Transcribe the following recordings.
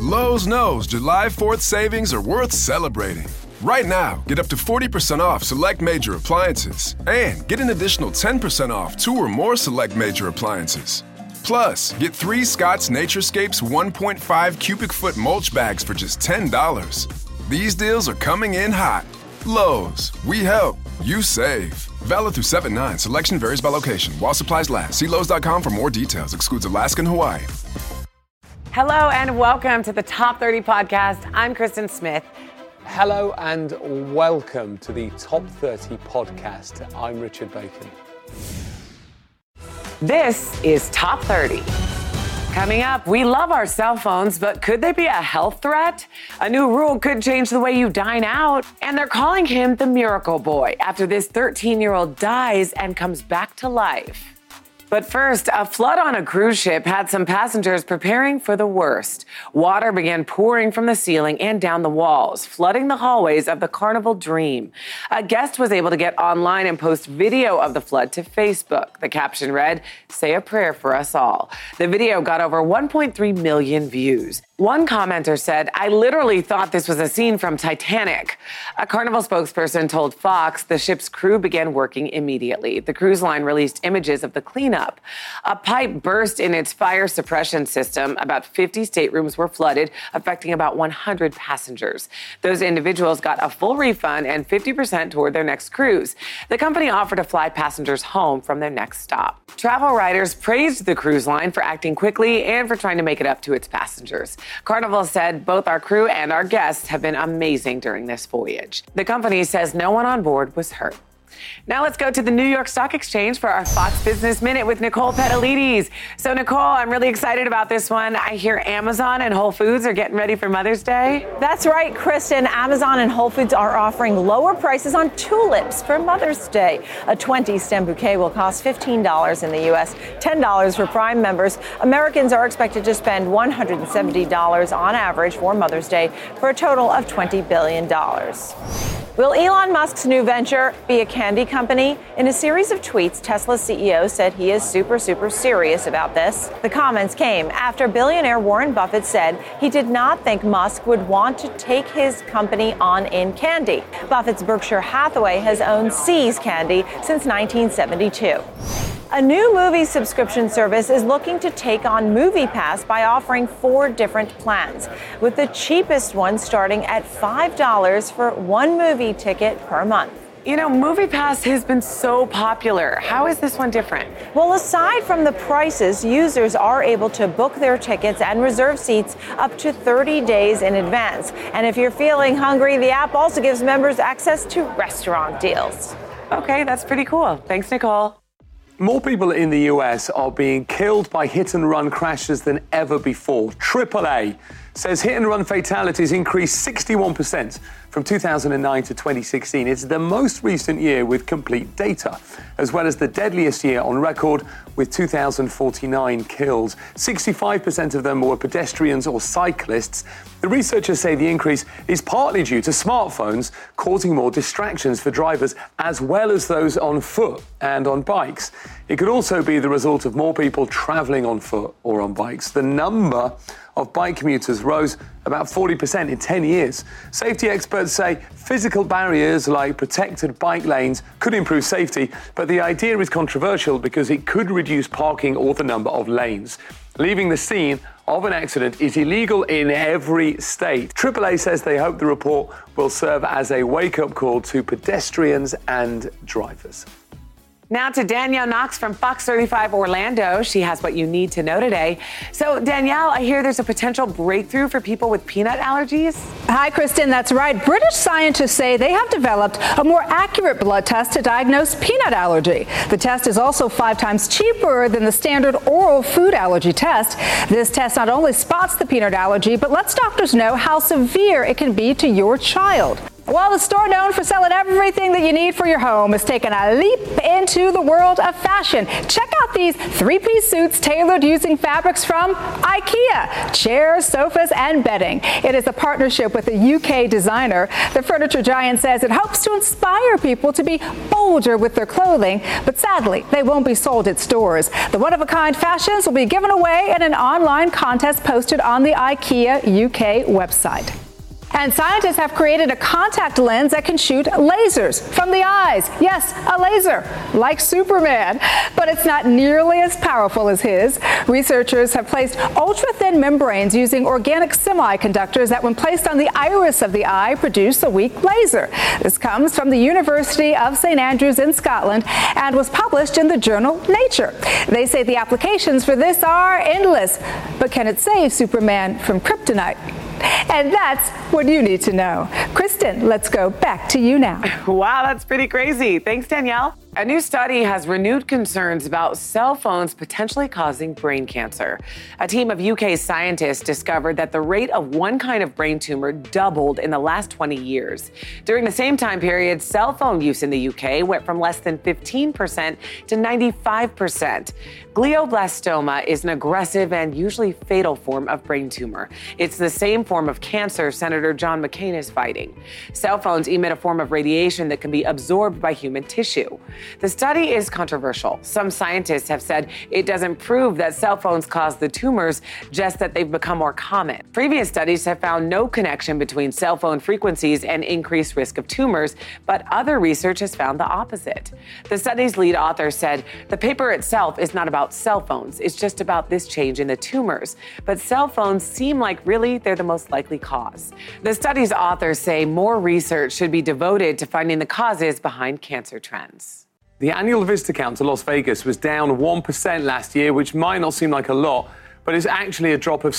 Lowe's knows July 4th savings are worth celebrating. Right now, get up to 40% off select major appliances and get an additional 10% off 2 or more select major appliances. Plus, get 3 Scott's Naturescapes 1.5 cubic foot mulch bags for just $10. These deals are coming in hot. Lowe's, we help, you save. Valid through 7/9. Selection varies by location. While supplies last. See Lowe's.com for more details. Excludes Alaska and Hawaii. Hello and welcome to the Top 30 podcast. I'm Kristen Smith. Hello and welcome to the Top 30 podcast. I'm Richard Bacon. This is Top 30. Coming up, we love our cell phones, but could they be a health threat? A new rule could change the way you dine out. And they're calling him the Miracle Boy after this 13-year-old dies and comes back to life. But first, a flood on a cruise ship had some passengers preparing for the worst. Water began pouring from the ceiling and down the walls, flooding the hallways of the Carnival Dream. A guest was able to get online and post video of the flood to Facebook. The caption read, "Say a prayer for us all." The video got over 1.3 million views. One commenter said, "I literally thought this was a scene from Titanic." A Carnival spokesperson told Fox the ship's crew began working immediately. The cruise line released images of the cleanup. A pipe burst in its fire suppression system. About 50 staterooms were flooded, affecting about 100 passengers. Those individuals got a full refund and 50% toward their next cruise. The company offered to fly passengers home from their next stop. Travel writers praised the cruise line for acting quickly and for trying to make it up to its passengers. Carnival said both our crew and our guests have been amazing during this voyage. The company says no one on board was hurt. Now let's go to the New York Stock Exchange for our Fox Business Minute with Nicole Petalides. So Nicole, I'm really excited about this one. I hear Amazon and Whole Foods are getting ready for Mother's Day. That's right, Kristen. Amazon and Whole Foods are offering lower prices on tulips for Mother's Day. A 20-stem bouquet will cost $15 in the U.S., $10 for Prime members. Americans are expected to spend $170 on average for Mother's Day for a total of $20 billion. Will Elon Musk's new venture be a candy company? In a series of tweets, Tesla's CEO said he is super serious about this. The comments came after billionaire Warren Buffett said he did not think Musk would want to take his company on in candy. Buffett's Berkshire Hathaway has owned See's Candy since 1972. A new movie subscription service is looking to take on MoviePass by offering 4 different plans, with the cheapest one starting at $5 for one movie ticket per month. You know, MoviePass has been so popular. How is this one different? Well, aside from the prices, users are able to book their tickets and reserve seats up to 30 days in advance. And if you're feeling hungry, the app also gives members access to restaurant deals. Okay, that's pretty cool. Thanks, Nicole. More people in the US are being killed by hit-and-run crashes than ever before. AAA says hit-and-run fatalities increased 61% from 2009 to 2016. It's the most recent year with complete data, as well as the deadliest year on record with 2,049 killed. 65% of them were pedestrians or cyclists. The researchers say the increase is partly due to smartphones causing more distractions for drivers, as well as those on foot and on bikes. It could also be the result of more people traveling on foot or on bikes. The number of bike commuters rose about 40% in 10 years. Safety experts say physical barriers like protected bike lanes could improve safety, but the idea is controversial because it could reduce parking or the number of lanes. Leaving the scene of an accident is illegal in every state. AAA says they hope the report will serve as a wake-up call to pedestrians and drivers. Now to Danielle Knox from Fox 35 Orlando. She has what you need to know today. So Danielle, I hear there's a potential breakthrough for people with peanut allergies. Hi, Kristen. That's right. British scientists say they have developed a more accurate blood test to diagnose peanut allergy. The test is also 5 times cheaper than the standard oral food allergy test. This test not only spots the peanut allergy, but lets doctors know how severe it can be to your child. Well, the store known for selling everything that you need for your home is taking a leap into the world of fashion. Check out these three-piece suits tailored using fabrics from IKEA, chairs, sofas, and bedding. It is a partnership with a UK designer. The furniture giant says it hopes to inspire people to be bolder with their clothing, but sadly, they won't be sold at stores. The one-of-a-kind fashions will be given away in an online contest posted on the IKEA UK website. And scientists have created a contact lens that can shoot lasers from the eyes. Yes, a laser, like Superman. But it's not nearly as powerful as his. Researchers have placed ultra-thin membranes using organic semiconductors that, when placed on the iris of the eye, produce a weak laser. This comes from the University of St. Andrews in Scotland and was published in the journal Nature. They say the applications for this are endless. But can it save Superman from kryptonite? And that's what you need to know. Kristen, let's go back to you now. Wow, that's pretty crazy. Thanks, Danielle. A new study has renewed concerns about cell phones potentially causing brain cancer. A team of UK scientists discovered that the rate of one kind of brain tumor doubled in the last 20 years. During the same time period, cell phone use in the UK went from less than 15% to 95%. Glioblastoma is an aggressive and usually fatal form of brain tumor. It's the same form of cancer Senator John McCain is fighting. Cell phones emit a form of radiation that can be absorbed by human tissue. The study is controversial. Some scientists have said it doesn't prove that cell phones cause the tumors, just that they've become more common. Previous studies have found no connection between cell phone frequencies and increased risk of tumors, but other research has found the opposite. The study's lead author said the paper itself is not about cell phones. It's just about this change in the tumors. But cell phones seem like really they're the most likely cause. The study's authors say more research should be devoted to finding the causes behind cancer trends. The annual visitor count to Las Vegas was down 1% last year, which might not seem like a lot, but it's actually a drop of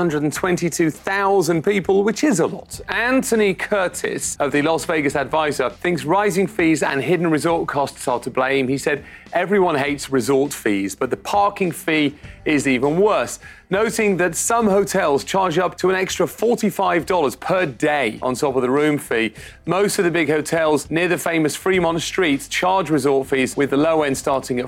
722,000 people, which is a lot. Anthony Curtis of the Las Vegas Advisor thinks rising fees and hidden resort costs are to blame. He said everyone hates resort fees, but the parking fee is even worse, noting that some hotels charge up to an extra $45 per day on top of the room fee. Most of the big hotels near the famous Fremont Street charge resort fees, with the low end starting at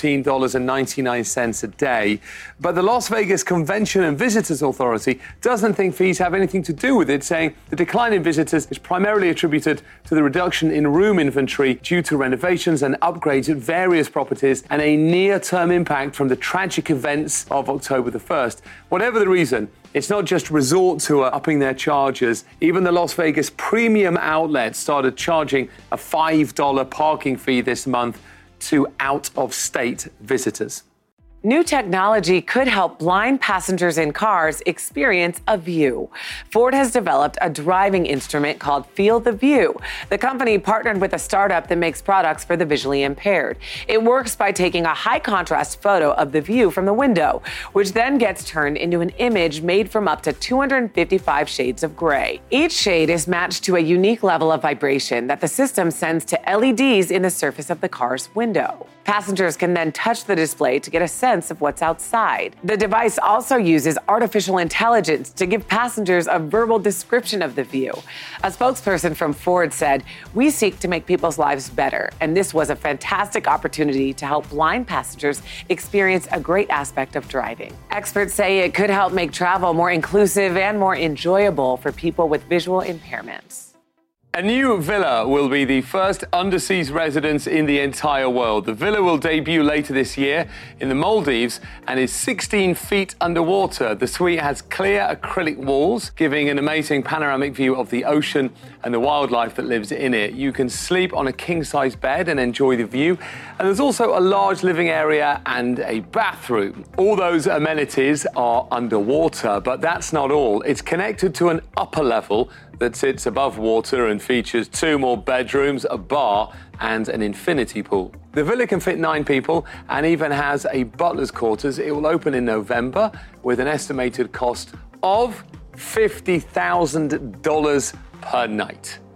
$14.99 a day. But the Las Vegas Convention and Visitors Authority doesn't think fees have anything to do with it, saying the decline in visitors is primarily attributed to the reduction in room inventory due to renovations and upgrades at various properties and a near-term impact from the tragic events of October the 1st. Whatever the reason, it's not just resort tour upping their charges. Even the Las Vegas premium outlet started charging a $5 parking fee this month to out-of-state visitors. New technology could help blind passengers in cars experience a view. Ford has developed a driving instrument called Feel the View. The company partnered with a startup that makes products for the visually impaired. It works by taking a high-contrast photo of the view from the window, which then gets turned into an image made from up to 255 shades of gray. Each shade is matched to a unique level of vibration that the system sends to LEDs in the surface of the car's window. Passengers can then touch the display to get a sense of what's outside. The device also uses artificial intelligence to give passengers a verbal description of the view. A spokesperson from Ford said, "We seek to make people's lives better, and this was a fantastic opportunity to help blind passengers experience a great aspect of driving." Experts say it could help make travel more inclusive and more enjoyable for people with visual impairments. A new villa will be the first undersea residence in the entire world. The villa will debut later this year in the Maldives and is 16 feet underwater. The suite has clear acrylic walls, giving an amazing panoramic view of the ocean and the wildlife that lives in it. You can sleep on a king-size bed and enjoy the view. And there's also a large living area and a bathroom. All those amenities are underwater, but that's not all. It's connected to an upper level that sits above water and features 2 more bedrooms, a bar, and an infinity pool. The villa can fit 9 people and even has a butler's quarters. It will open in November with an estimated cost of $50,000 per night.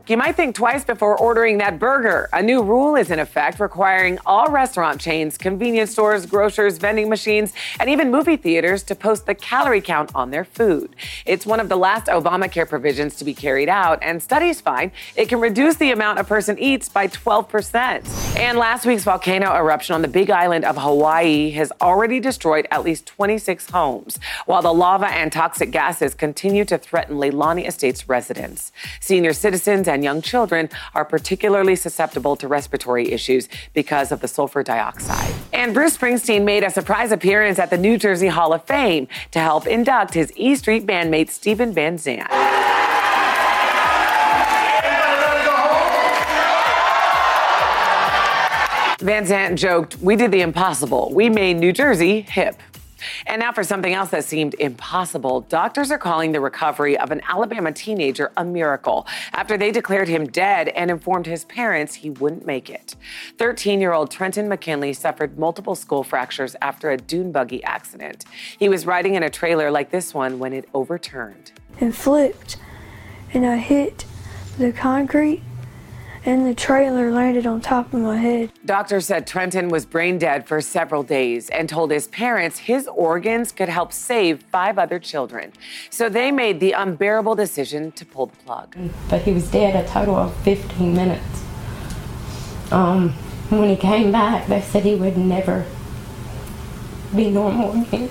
You might think twice before ordering that burger. A new rule is in effect requiring all restaurant chains, convenience stores, grocers, vending machines, and even movie theaters to post the calorie count on their food. It's one of the last Obamacare provisions to be carried out, and studies find it can reduce the amount a person eats by 12%. And last week's volcano eruption on the Big Island of Hawaii has already destroyed at least 26 homes, while the lava and toxic gases continue to threaten Leilani Estates residents. Senior citizens and young children are particularly susceptible to respiratory issues because of the sulfur dioxide. And Bruce Springsteen made a surprise appearance at the New Jersey Hall of Fame to help induct his E Street bandmate Steven Van Zandt. Van Zandt joked, "We did the impossible. We made New Jersey hip." And now for something else that seemed impossible. Doctors are calling the recovery of an Alabama teenager a miracle after they declared him dead and informed his parents he wouldn't make it. 13-year-old Trenton McKinley suffered multiple skull fractures after a dune buggy accident. He was riding in a trailer like this one when it overturned. And flipped, and I hit the concrete, and the trailer landed on top of my head. Doctors said Trenton was brain dead for several days and told his parents his organs could help save 5 other children. So they made the unbearable decision to pull the plug. But he was dead a total of 15 minutes. When he came back, they said he would never be normal again.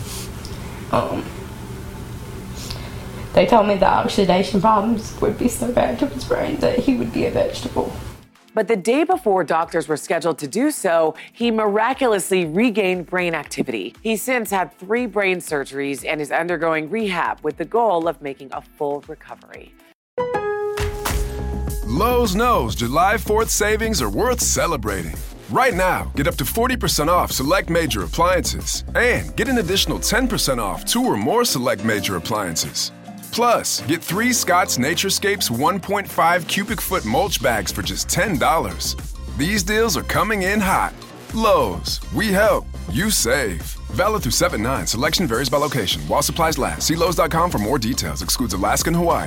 They told me the oxidation problems would be so bad to his brain that he would be a vegetable. But the day before doctors were scheduled to do so, he miraculously regained brain activity. He's since had 3 brain surgeries and is undergoing rehab with the goal of making a full recovery. Lowe's knows July 4th savings are worth celebrating. Right now, get up to 40% off select major appliances and get an additional 10% off 2 or more select major appliances. Plus, get 3 Scott's Naturescapes 1.5 cubic foot mulch bags for just $10. These deals are coming in hot. Lowe's, we help, you save. Valid through 7/9. Selection varies by location. While supplies last. See Lowe's.com for more details. Excludes Alaska and Hawaii.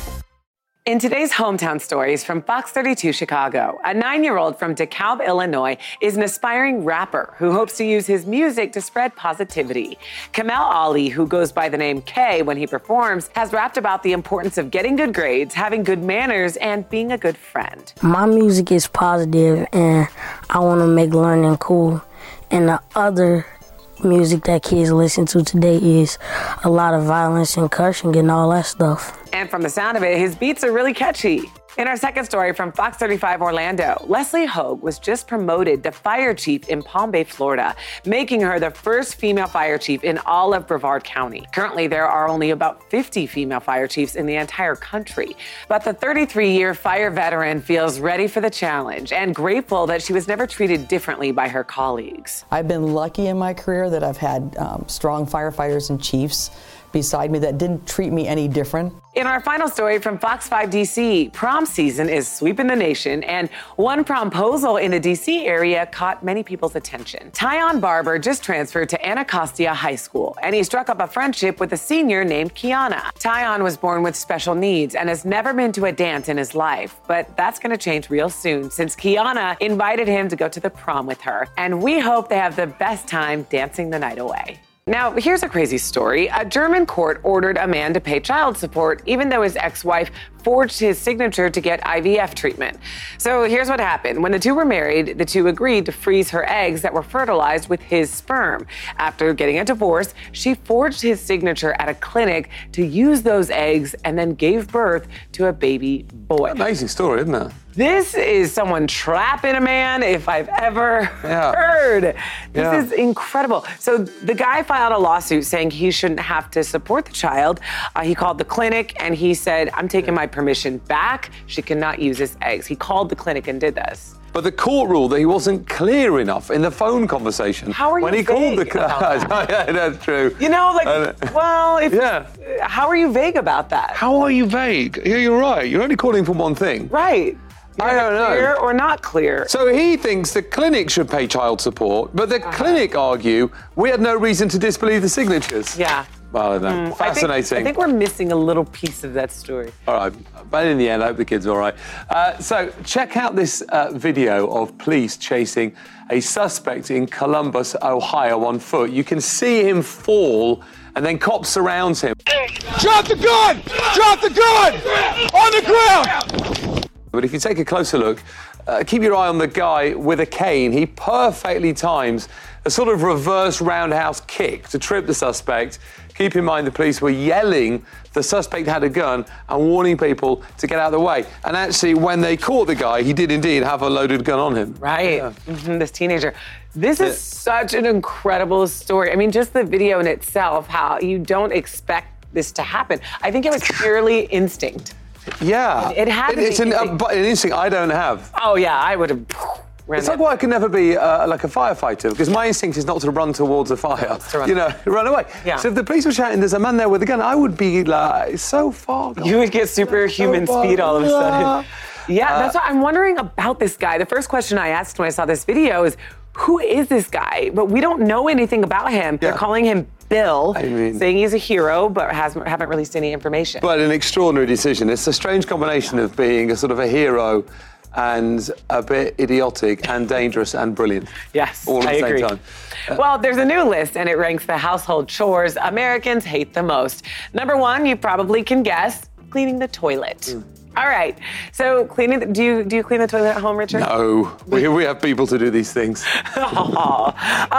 In today's Hometown Stories from Fox 32 Chicago, a 9-year-old from DeKalb, Illinois, is an aspiring rapper who hopes to use his music to spread positivity. Kamel Ali, who goes by the name K when he performs, has rapped about the importance of getting good grades, having good manners, and being a good friend. My music is positive, and I want to make learning cool. And the other music that kids listen to today is a lot of violence and cursing and all that stuff. And from the sound of it, his beats are really catchy. In our second story from Fox 35 Orlando, Leslie Hogue was just promoted to fire chief in Palm Bay, Florida, making her the first female fire chief in all of Brevard County. Currently, there are only about 50 female fire chiefs in the entire country. But the 33-year fire veteran feels ready for the challenge and grateful that she was never treated differently by her colleagues. I've been lucky in my career that I've had strong firefighters and chiefs beside me that didn't treat me any different. In our final story from Fox 5 DC, prom season is sweeping the nation, and one promposal in the DC area caught many people's attention. Tyon Barber just transferred to Anacostia High School, and he struck up a friendship with a senior named Kiana. Tyon was born with special needs and has never been to a dance in his life, but that's going to change real soon since Kiana invited him to go to the prom with her, and we hope they have the best time dancing the night away. Now, here's a crazy story. A German court ordered a man to pay child support even though his ex-wife forged his signature to get IVF treatment. So here's what happened. When the two were married, the two agreed to freeze her eggs that were fertilized with his sperm. After getting a divorce, she forged his signature at a clinic to use those eggs and then gave birth to a baby boy. Amazing story, isn't it? This is someone trapping a man if I've ever heard. This is incredible. So the guy filed a lawsuit saying he shouldn't have to support the child. He called the clinic and he said, I'm taking my permission back. She cannot use his eggs. He called the clinic and did this. But the court ruled that he wasn't clear enough in the phone conversation. How are you when he called the that? Yeah, that's true. You know, like, well, how are you vague about that? How are you vague? Yeah, you're right. You're only calling for one thing. Right. I don't know. Clear or not clear? So he thinks the clinic should pay child support, but the clinic argue we had no reason to disbelieve the signatures. Yeah. Well, I don't know. Fascinating. I think we're missing a little piece of that story. All right, but in the end, I hope the kid's all right. So check out this video of police chasing a suspect in Columbus, Ohio on foot. You can see him fall, and then cops surround him. Drop the gun! Drop the gun! On the ground! But if you take a closer look, keep your eye on the guy with a cane. He perfectly times a sort of reverse roundhouse kick to trip the suspect. Keep in mind the police were yelling the suspect had a gun and warning people to get out of the way. And actually, when they caught the guy, he did indeed have a loaded gun on him. Right. Yeah. This teenager. This is such an incredible story. I mean, just the video in itself, how you don't expect this to happen. I think it was purely instinct. Yeah. It had to be an instinct I don't have. Oh, yeah, I would have... It's like why I can never be like a firefighter, because my instinct is not to run towards a fire, run away. Yeah. So if the police were shouting, there's a man there with a gun, I would be like, so far gone. You would get superhuman speed all of a sudden. Yeah, that's what I'm wondering about this guy. The first question I asked when I saw this video is, who is this guy? But we don't know anything about him. They're calling him Bill, saying he's a hero, but haven't released any information. But an extraordinary decision. It's a strange combination of being a sort of a hero and a bit idiotic and dangerous and brilliant. Yes, all at the same agree. time. Well, there's a new list, and it ranks the household chores Americans hate the most. Number 1, you probably can guess, cleaning the toilet. All right. So cleaning, do you clean the toilet at home, Richard? No, we have people to do these things. Well,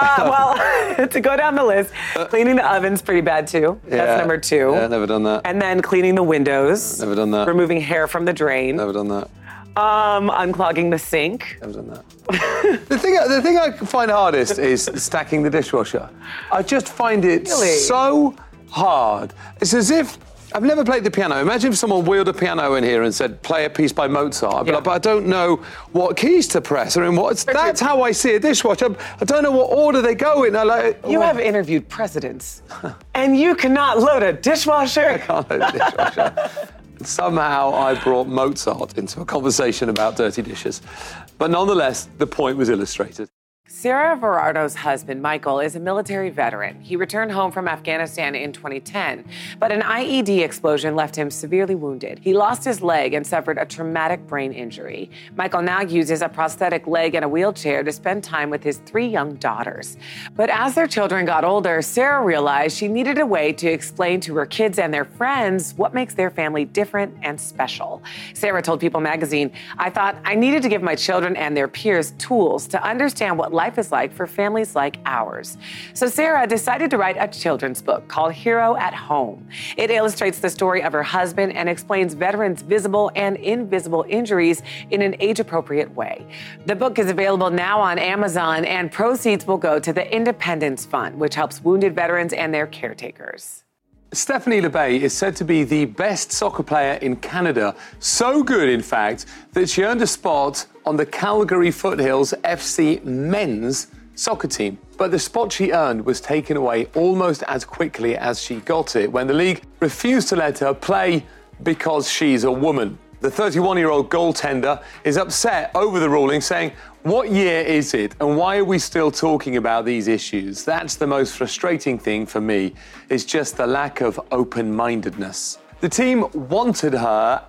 to go down the list, cleaning the oven's pretty bad too. Yeah. That's number 2. Yeah, never done that. And then cleaning the windows. Never done that. Removing hair from the drain. Never done that. Unclogging the sink. Never done that. The thing I find hardest is stacking the dishwasher. I just find it so hard. It's as if I've never played the piano. Imagine if someone wheeled a piano in here and said, play a piece by Mozart. I'd be like, but I don't know what keys to press or in what. That's how I see a dishwasher. I don't know what order they go in. You have interviewed presidents, and you cannot load a dishwasher. I can't load a dishwasher. Somehow I brought Mozart into a conversation about dirty dishes. But nonetheless, the point was illustrated. Sarah Verardo's husband, Michael, is a military veteran. He returned home from Afghanistan in 2010, but an IED explosion left him severely wounded. He lost his leg and suffered a traumatic brain injury. Michael now uses a prosthetic leg and a wheelchair to spend time with his 3 young daughters. But as their children got older, Sarah realized she needed a way to explain to her kids and their friends what makes their family different and special. Sarah told People magazine, "I thought I needed to give my children and their peers tools to understand what life is like for families like ours." So Sarah decided to write a children's book called Hero at Home. It illustrates the story of her husband and explains veterans' visible and invisible injuries in an age-appropriate way. The book is available now on Amazon, and proceeds will go to the Independence Fund, which helps wounded veterans and their caretakers. Stephanie LeBay is said to be the best soccer player in Canada. So good, in fact, that she earned a spot on the Calgary Foothills FC men's soccer team. But the spot she earned was taken away almost as quickly as she got it when the league refused to let her play because she's a woman. The 31-year-old goaltender is upset over the ruling, saying, "What year is it, and why are we still talking about these issues? That's the most frustrating thing for me, is just the lack of open-mindedness." The team wanted her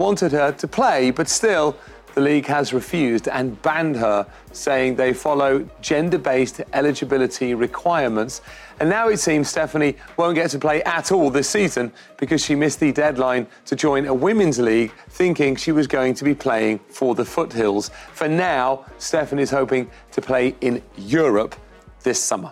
to play, but still, the league has refused and banned her, saying they follow gender-based eligibility requirements. And now it seems Stephanie won't get to play at all this season because she missed the deadline to join a women's league, thinking she was going to be playing for the Foothills. For now, Stephanie is hoping to play in Europe this summer.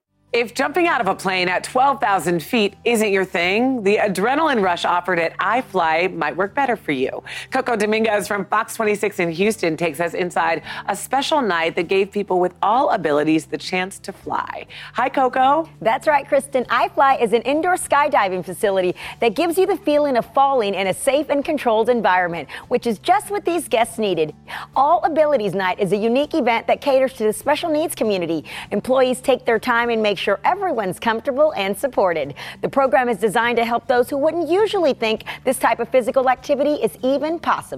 If jumping out of a plane at 12,000 feet isn't your thing, the adrenaline rush offered at iFly might work better for you. Coco Dominguez from Fox 26 in Houston takes us inside a special night that gave people with all abilities the chance to fly. Hi, Coco. That's right, Kristen. iFly is an indoor skydiving facility that gives you the feeling of falling in a safe and controlled environment, which is just what these guests needed. All Abilities Night is a unique event that caters to the special needs community. Employees take their time and make sure everyone's comfortable and supported. The program is designed to help those who wouldn't usually think this type of physical activity is even possible.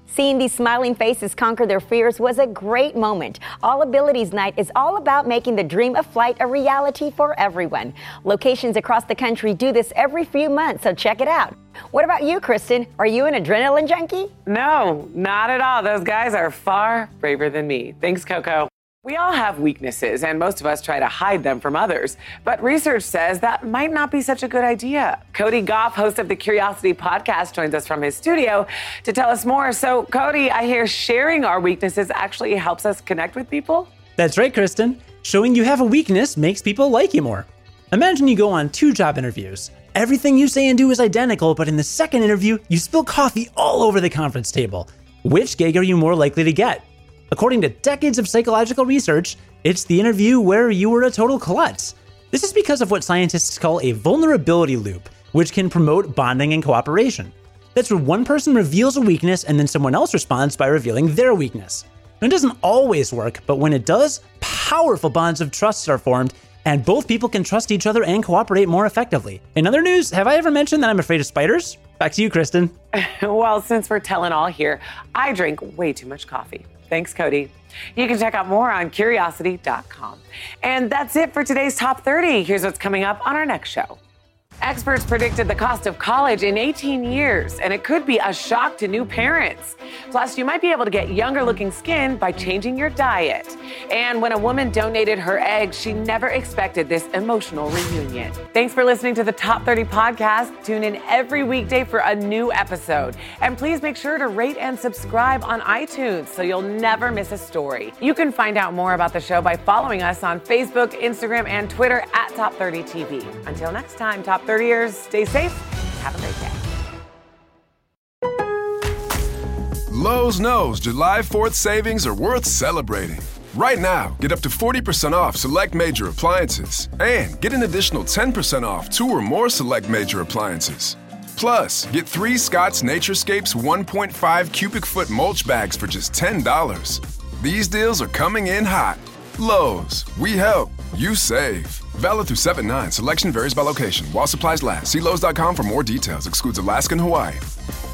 Seeing these smiling faces conquer their fears was a great moment. All Abilities Night is all about making the dream of flight a reality for everyone. Locations across the country do this every few months, so check it out. What about you, Kristen? Are you an adrenaline junkie? No, not at all. Those guys are far braver than me. Thanks, Coco. We all have weaknesses, and most of us try to hide them from others. But research says that might not be such a good idea. Cody Goff, host of the Curiosity podcast, joins us from his studio to tell us more. So, Cody, I hear sharing our weaknesses actually helps us connect with people? That's right, Kristen. Showing you have a weakness makes people like you more. Imagine you go on 2 job interviews. Everything you say and do is identical, but in the second interview, you spill coffee all over the conference table. Which gig are you more likely to get? According to decades of psychological research, it's the interview where you were a total klutz. This is because of what scientists call a vulnerability loop, which can promote bonding and cooperation. That's where one person reveals a weakness and then someone else responds by revealing their weakness. It doesn't always work, but when it does, powerful bonds of trust are formed, and both people can trust each other and cooperate more effectively. In other news, have I ever mentioned that I'm afraid of spiders? Back to you, Kristen. Well, since we're telling all here, I drink way too much coffee. Thanks, Cody. You can check out more on Curiosity.com. And that's it for today's Top 30. Here's what's coming up on our next show. Experts predicted the cost of college in 18 years, and it could be a shock to new parents. Plus, you might be able to get younger looking skin by changing your diet. And when a woman donated her eggs, she never expected this emotional reunion. Thanks for listening to the Top 30 podcast. Tune in every weekday for a new episode. And please make sure to rate and subscribe on iTunes so you'll never miss a story. You can find out more about the show by following us on Facebook, Instagram, and Twitter at Top 30 TV. Until next time, Top 30ers, stay safe. Have a great day. Lowe's knows July 4th savings are worth celebrating. Right now, get up to 40% off select major appliances and get an additional 10% off 2 or more select major appliances. Plus, get 3 Scott's Naturescapes 1.5 cubic foot mulch bags for just $10. These deals are coming in hot. Lowe's, we help, you save. Valid through 7/9. Selection varies by location. While supplies last. See Lowe's.com for more details. Excludes Alaska and Hawaii.